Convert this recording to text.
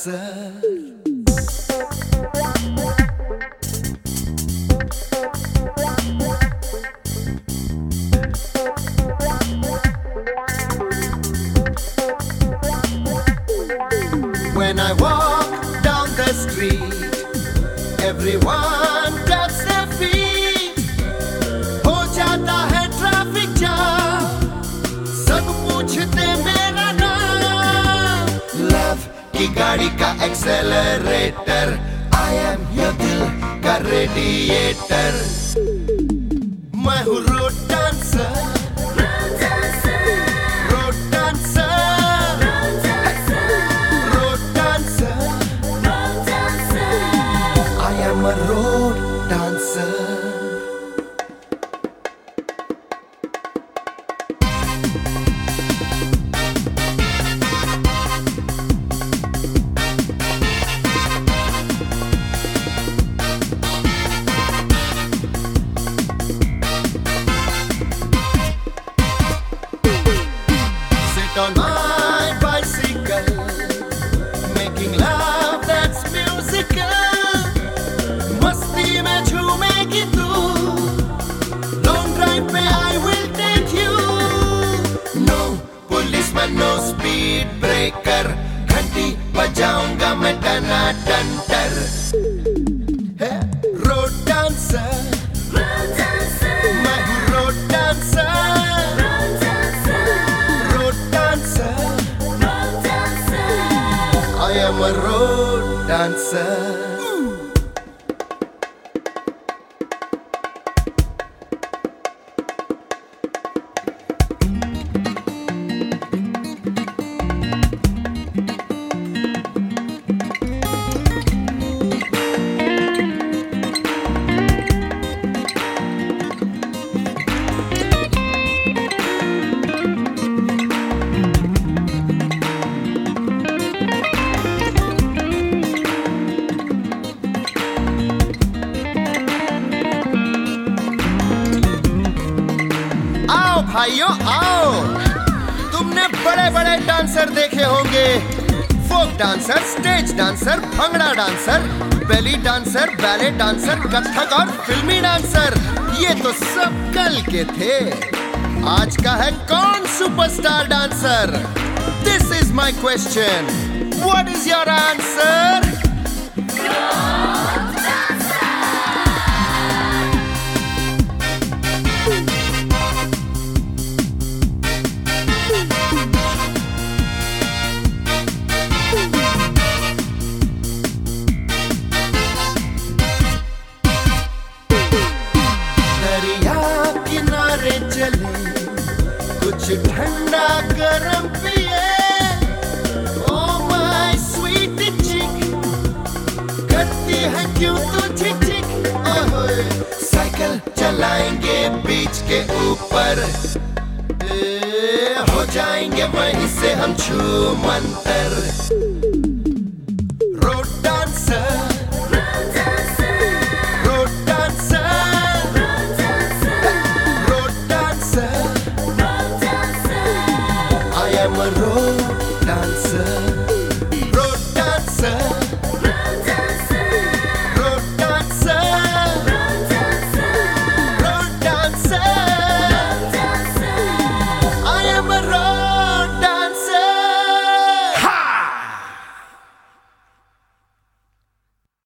dancer. When I walk down the street, everyone taps their feet. हो जाता है traffic jam, सब पूछते मेरा नाम. Love की गाड़ी का एक्सेलरेटर, I am your दिल का रेडिएटर. मैं हूँ road dancer, I'm a road dancer. Sit on my bicycle, making love that's musical. मस्ती में झूमेगी तू, लॉन्ग ड्राइव पे I will take you. No policeman, no speed breaker, घंटी बजाऊंगा मैं टनाटन टर. रोड डांसर, मैं हूँ road dancer, road dancer, I am a road dancer. भाइयों आओ, तुमने बड़े बड़े डांसर देखे होंगे. Folk dancer, stage dancer, bhangra dancer, belly dancer, ballet dancer, Kathak और फिल्मी डांसर. ये तो सब कल के थे. आज का है कौन superstar dancer? This is my question. What is your answer? चले कुछ ठंडा गरम पिए. ओ माय स्वीट चिक, करती है क्यों तू चिक चिक? ओए साइकिल चलाएंगे बीच के ऊपर, हो जाएंगे वहीं से हम छूमंतर. Road dancer, I am a road dancer.